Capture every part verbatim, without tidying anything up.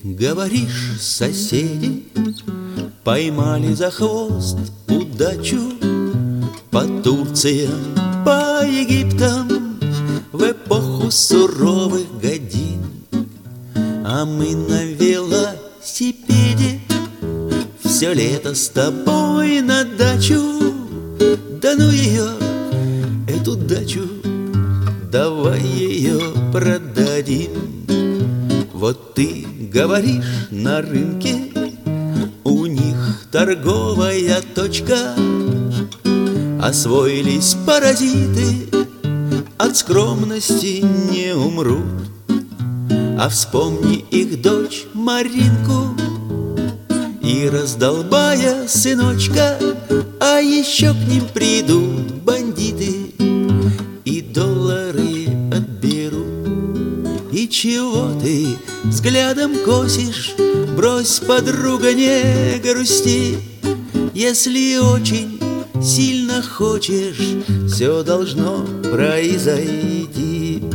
говоришь, соседи поймали за хвост удачу по Турциям, по Египтам в эпоху суровых годин. А мы на велосипеде все лето с тобой на дачу. Да ну ее, эту дачу, давай ее продадим. Вот ты говоришь, на рынке у них торговая точка. Освоились паразиты, от скромности не умрут. А вспомни их дочь Маринку и раздолбая сыночка. А еще к ним придут бандиты и доллары отберут. И чего ты взглядом косишь? Брось, подруга, не грусти. Если очень сильно хочешь, все должно произойти.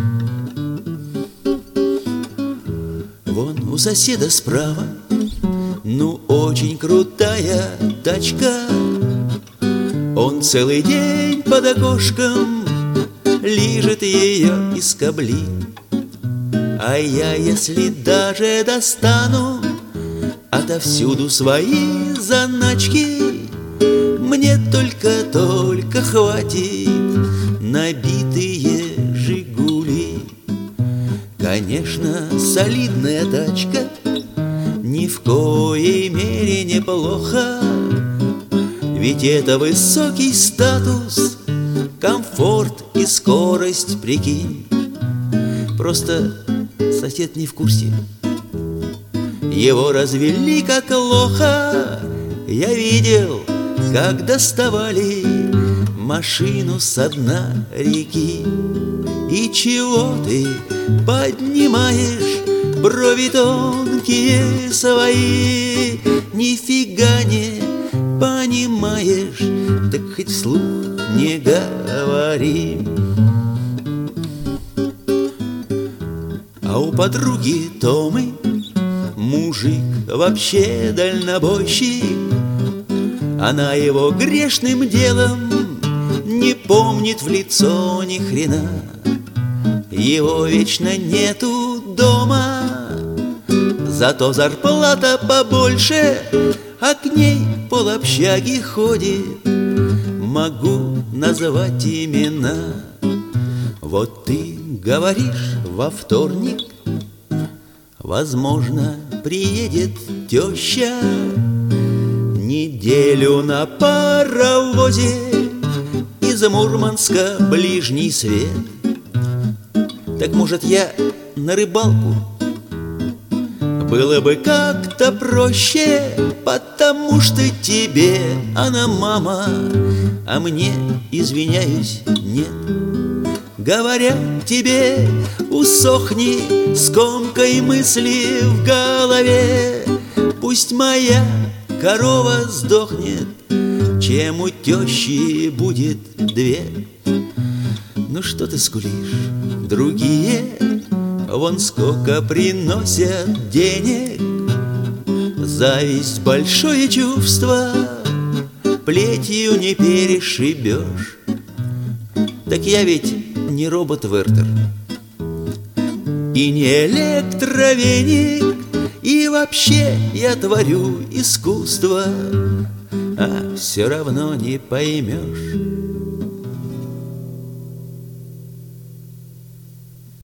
Вон у соседа справа, ну очень крутая тачка. Он целый день под окошком лижет ее и скоблит. А я, если даже достану отовсюду свои заначки, мне только-только хватит набитые «Жигули». Конечно, солидная тачка ни в коей мере неплохо, ведь это высокий статус, комфорт и скорость, прикинь. Просто сосед не в курсе. Его развели как лоха. Я видел, как доставали машину со дна реки. И чего ты поднимаешь брови тонкие свои? Нифига не понимаешь, так хоть вслух не говори. А у подруги Томы мужик вообще дальнобойщик. Она его грешным делом не помнит в лицо ни хрена. Его вечно нету дома, зато зарплата побольше, а к ней полобщаги ходит. Могу назвать имена. Вот ты говоришь, во вторник возможно приедет теща. Неделю на паровозе из Мурманска ближний свет. Так может я на рыбалку? Было бы как-то проще, потому что тебе она мама, а мне, извиняюсь, нет. Говорят тебе, усохни, скомкой мысли в голове. Пусть моя корова сдохнет, чем у тещи будет две. Ну что ты скулишь? Другие вон сколько приносят денег. Зависть — большое чувство, плетью не перешибешь. Так я ведь не робот Вертер и не электровеник, и вообще я творю искусство, а все равно не поймешь.